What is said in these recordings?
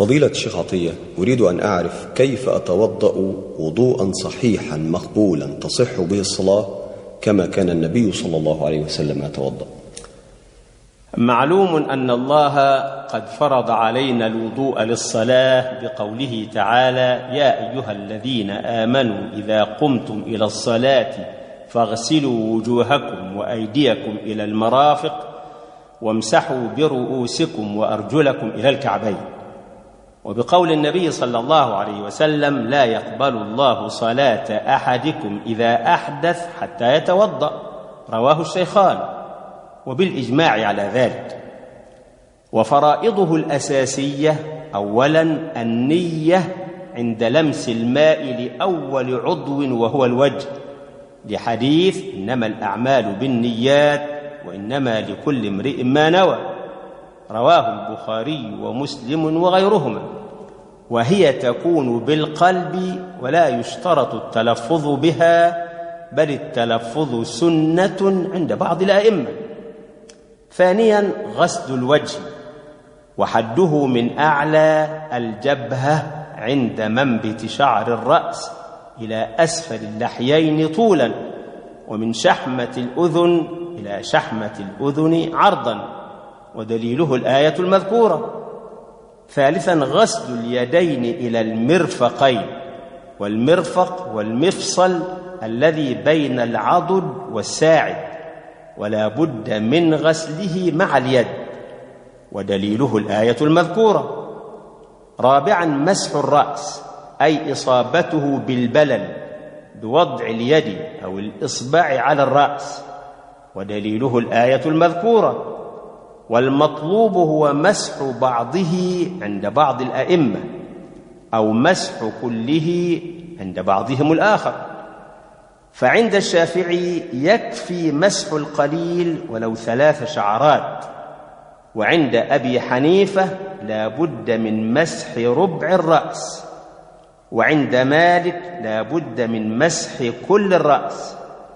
فضيلة الشيخ عطية، أريد أن أعرف كيف أتوضأ وضوءا صحيحا مقبولا تصح به الصلاة كما كان النبي صلى الله عليه وسلم يتوضأ. معلوم أن الله قد فرض علينا الوضوء للصلاة بقوله تعالى: يا أيها الذين آمنوا إذا قمتم إلى الصلاة فاغسلوا وجوهكم وأيديكم إلى المرافق وامسحوا برؤوسكم وأرجلكم إلى الكعبين. وبقول النبي صلى الله عليه وسلم: لا يقبل الله صلاة أحدكم إذا أحدث حتى يتوضأ، رواه الشيخان، وبالإجماع على ذلك. وفرائضه الأساسية: أولا النية عند لمس الماء لأول عضو وهو الوجه، لحديث: إنما الأعمال بالنيات وإنما لكل امرئ ما نوى، رواه البخاري ومسلم وغيرهما. وهي تكون بالقلب ولا يشترط التلفظ بها، بل التلفظ سنة عند بعض الأئمة. ثانيا غسل الوجه، وحده من أعلى الجبهة عند منبت شعر الرأس إلى أسفل اللحيين طولا، ومن شحمة الأذن إلى شحمة الأذن عرضا، ودليله الآية المذكورة. ثالثا غسل اليدين إلى المرفقين، والمرفق والمفصل الذي بين العضد والساعد، ولا بد من غسله مع اليد، ودليله الآية المذكورة. رابعا مسح الرأس، أي إصابته بالبلل بوضع اليد أو الإصبع على الرأس، ودليله الآية المذكورة. والمطلوب هو مسح بعضه عند بعض الأئمة، أو مسح كله عند بعضهم الآخر. فعند الشافعي يكفي مسح القليل ولو 3 شعرات، وعند أبي حنيفة لا بد من مسح ربع الرأس، وعند مالك لا بد من مسح كل الرأس.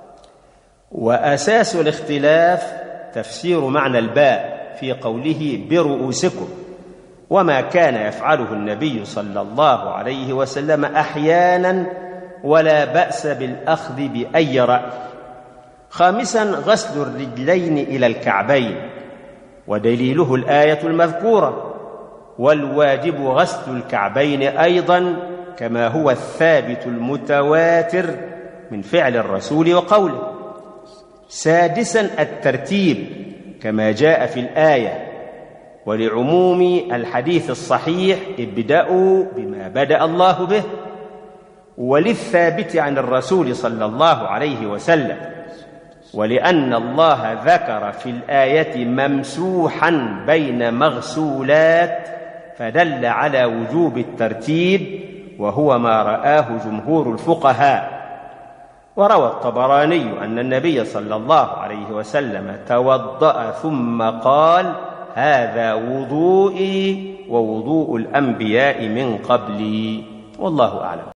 وأساس الاختلاف تفسير معنى الباء في قوله برؤوسكم، وما كان يفعله النبي صلى الله عليه وسلم أحيانا، ولا بأس بالأخذ بأي رأي. خامسا غسل الرجلين إلى الكعبين، ودليله الآية المذكورة. والواجب غسل الكعبين أيضا، كما هو الثابت المتواتر من فعل الرسول وقوله. سادسا الترتيب كما جاء في الآية، ولعموم الحديث الصحيح: ابدأوا بما بدأ الله به. وللثابت عن الرسول صلى الله عليه وسلم، ولأن الله ذكر في الآية ممسوحا بين مغسولات، فدل على وجوب الترتيب، وهو ما رآه جمهور الفقهاء. وروى الطبراني أن النبي صلى الله عليه وسلم توضأ ثم قال: هذا وضوئي ووضوء الأنبياء من قبلي، والله أعلم.